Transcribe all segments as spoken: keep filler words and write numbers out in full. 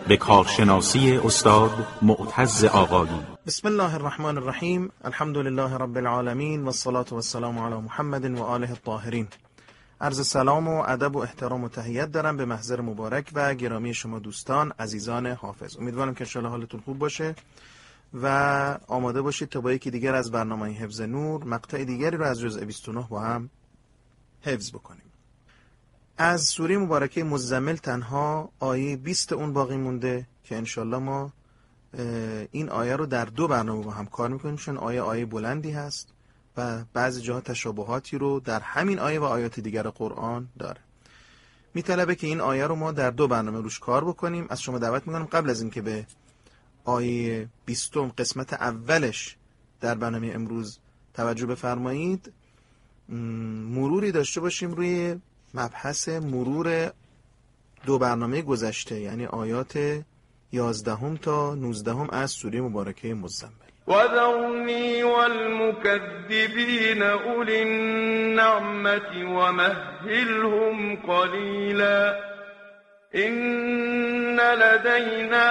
به کارشناسی استاد معتز آقایی. بسم الله الرحمن الرحیم. الحمد لله رب العالمین و الصلاة و السلام علی محمد و آله الطاهرین. عرض سلام و ادب و احترام و تحیت دارم به محضر مبارک و گرامی شما دوستان عزیزان حافظ. امیدوارم که ان شاء الله حالتون خوب باشه و آماده باشید تا با یکی دیگر از برنامه حفظ نور مقطع دیگری رو از جزء بیست و نه با هم حفظ بکنیم. از سوره مبارکه مزمل تنها آیه بیست اون باقی مونده که انشالله ما این آیه رو در دو برنامه با هم کار میکنیم، چون آیه آیه بلندی هست و بعضی جاها تشابهاتی رو در همین آیه و آیات دیگر قرآن داره. میطلبه که این آیه رو ما در دو برنامه روش کار بکنیم. از شما دعوت میکنم قبل از اینکه به آیه بیستم قسمت اولش در برنامه امروز توجه بفرمایید، مروری داشته باشیم روی مبحث مرور دو برنامه گذشته، یعنی آیات یازدهم تا نوزدهم از سوره مبارکه مزمل. وذرني والمكذبين أولي النعمة ومهلهم قليلا إن لدينا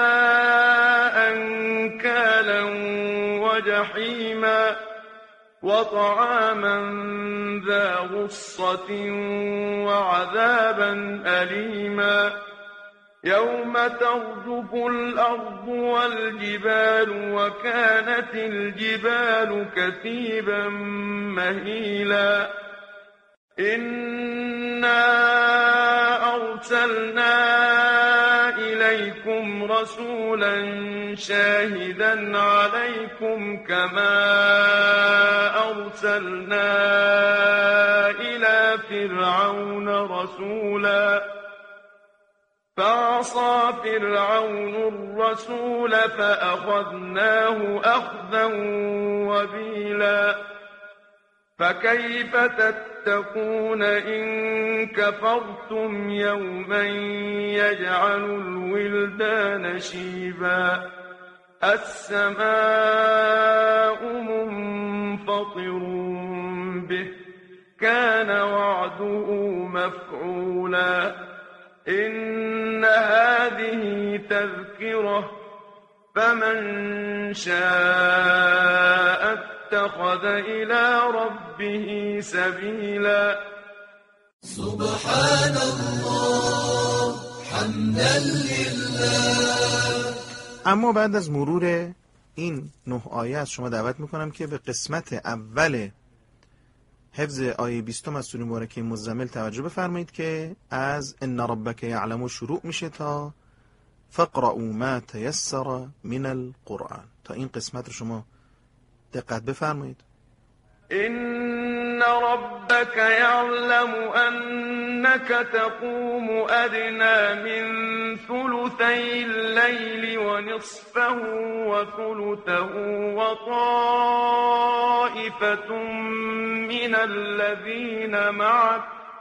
أنكالا وجحيما وطعاما ذا غصة وعذابا أليما يوم ترجف الأرض والجبال وكانت الجبال كثيبا مهيلا إنا أرسلنا إليكم رسولا شاهدا عليكم كما أرسلنا إلى فرعون رسولا فعصى فرعون الرسول فأخذناه أخذا وبيلا فكيف تتقون إن كفرتم يوما يجعل الولدان شيبا السماء منفطر به كان وعده مفعولا إن هذه تذكرة فمن شاء اتخذ إلى ربه سبيلا سبحان الله حمدا لله. اما بعد از مرور این نه آیه از شما دعوت میکنم که به قسمت اول حفظ آیه بیستم از سوره مبارکه مزمل توجه بفرمایید که از ان ربک یعلم شروع میشه تا فقرؤوا ما تیسر من القرآن. تا این قسمت رو شما دقت بفرمایید. إن ربك يعلم أنك تقوم أدنى من ثلثي الليل ونصفه وثلثه وطائفة من الذين معك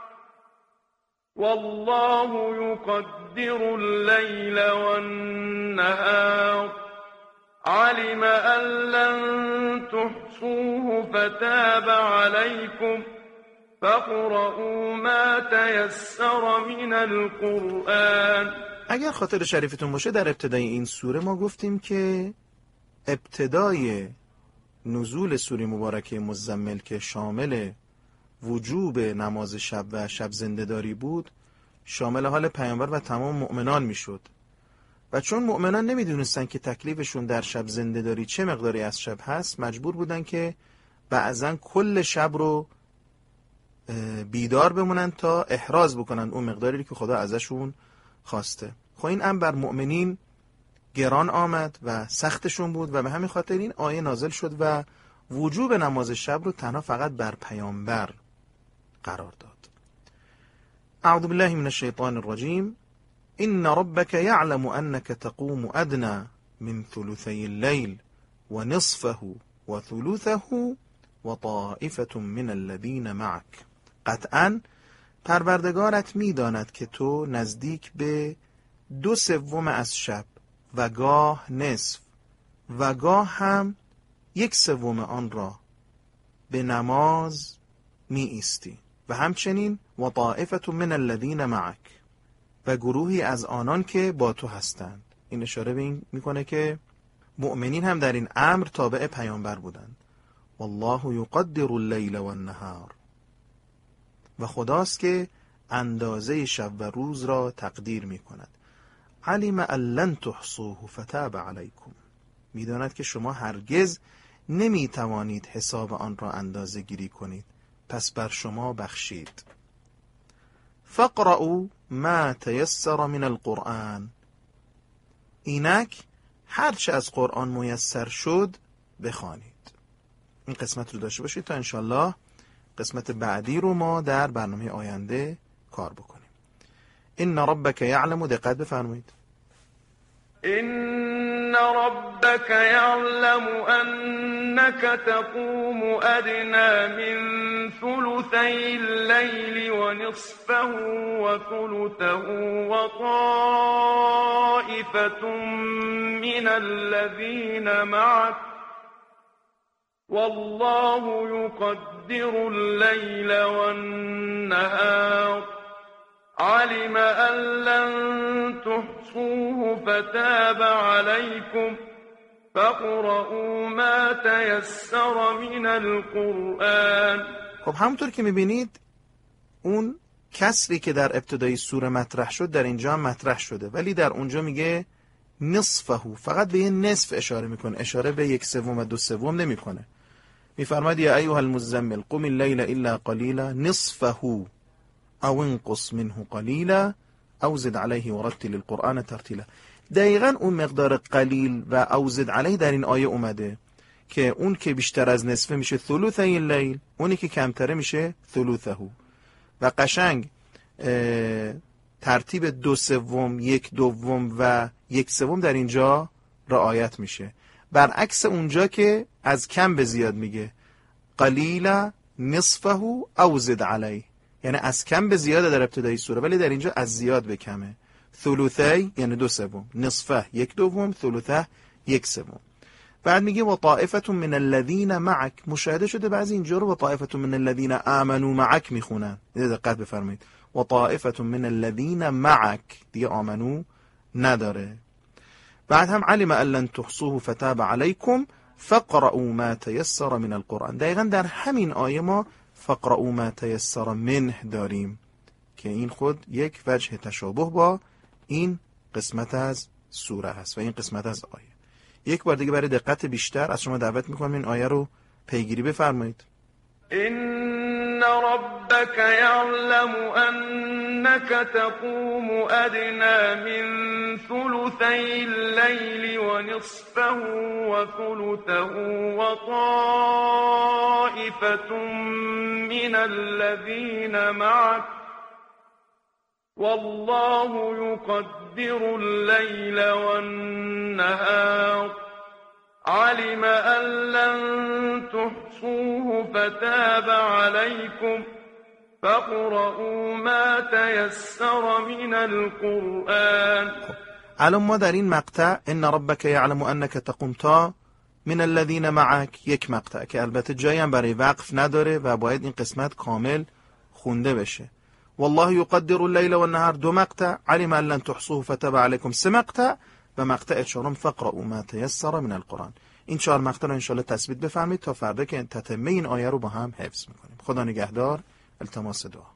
والله يقدر الليل والنهار علم أن لن تحصوه فتاب عليكم فاقرؤوا ما تيسر من القرآن. اگر خاطر شریفتون باشه در ابتدای این سوره ما گفتیم که ابتدای نزول سوره مبارکه مزمل که شامل وجوب نماز شب و شب زنده‌داری بود شامل حال پیامبر و تمام مؤمنان میشد و چون مؤمنان نمیدونستن که تکلیفشون در شب زنده‌داری چه مقداری از شب هست مجبور بودن که بعضن کل شب رو بیدار بمونن تا احراز بکنن اون مقداری که خدا ازشون خواسته. خب این امر بر مؤمنین گران آمد و سختشون بود و به همین خاطر این آیه نازل شد و وجوب نماز شب رو تنها فقط بر پیامبر قرار داد. اعوذ بالله من الشیطان الرجیم. إن ربك يعلم أنك تقوم أدنى من ثلثي الليل ونصفه وثلثه وطائفة من الذين معك. قطعاً پروردگارت میداند که تو نزدیک به دو سوم از شب و گاه نصف و گاه هم یک سوم آن را به نماز می ایستی و همچنین و طائفة من الذین معک و گروهی از آنان که با تو هستند. این اشاره به این میکنه که مؤمنین هم در این امر تابع پیامبر بودند. والله یقدر اللیل والنهار، و خداست که اندازه شب و روز را تقدیر می کند. علم ان لن تحصوه فتاب علیکم، میداند که شما هرگز نمی توانید حساب آن را اندازه گیری کنید، پس بر شما بخشید. فقرؤوا ما تیسر من القرآن، اینک هرچه از قرآن میسر شد بخوانید. این قسمت رو داشته باشید تا انشالله قسمت بعدی رو ما در برنامه آینده کار بکنیم. ان ربک یعلم، دقت بفرمایید. إن ربك يعلم أنك تقوم أدنى من ثلثي الليل ونصفه وثلثه وطائفة من الذين معك والله يقدر الليل والنهار علم أن لن تحصوه فتاب عليكم فاقرؤوا ما تيسر من القرآن. خب همونطور که میبینید اون کسری که در ابتدای سوره مطرح شد در اینجا هم مطرح شده، ولی در اونجا میگه نصفه، فقط به یه نصف اشاره میکنه، اشاره به یک سوم و دو سوم نمیکنه. میفرماید یا ایها المزمل قم اللیل الا قلیلا نصفه او انقص منه قلیلا او زد علیه ورتل القرآن ترتیلا. دقیقاً اون مقدار قلیل و او زد علیه در این آیه اومده که اون که بیشتر از نصفه میشه ثلثی اللیل، اونی که کمتره میشه ثلثه. و قشنگ ترتیب دو سوم، یک دوم و یک سوم در اینجا رعایت میشه، برعکس اونجا که از کم به زیاد میگه قلیلا نصفه او زد علیه، یعنی از کم به زیاد در ابتدای سوره، ولی در اینجا از زیاد به کمه. ثلثی یعنی دو سوم، نصفه یک دوم، ثلثه یک سوم. بعد میگه و طائفه من الذین معک، مشاهده شده بعضی اینجا رو و طائفه من الذین آمنوا معک میخونن، دقت بفرمایید. و طائفه من الذین معک دیگه آمنو نداره. بعد هم علم ان لن تحصوه فتاب علیکم فاقرؤوا ما تیسر من القرآن. دقیقاً در همین آیه ما فاقرؤوا ما تیسر منه داریم که این خود یک وجه تشابه با این قسمت از سوره هست و این قسمت از آیه. یک بار دیگه برای دقت بیشتر از شما دعوت میکنم این آیه رو پیگیری بفرمایید. إن ربك يعلم أنك تقوم أدنى من ثلثي الليل ونصفه وثلثه وطائفة من الذين معك والله يقدر الليل والنهار علم أن لن تحصوه فتاب عليكم فاقرؤوا ما تيسر من القرآن. الان ما در این مقطع ان ربک یعلم انک تقوم تا من الذین معک یک مقطع که البته جایی هم برای وقف نداره و باید این قسمت کامل خونده بشه. والله یقدر اللیل والنهار دو مقطع، علم ان لن تحصوه فتاب علیکم سه مقطع و مقطع چهارم فاقرؤوا ما تیسر من القرآن. این چهار مقطع رو انشالله تثبیت بفرمایید تا فردا که تتمه این آیه رو با هم حفظ میکنیم. خدا نگهدار. التماس دعا.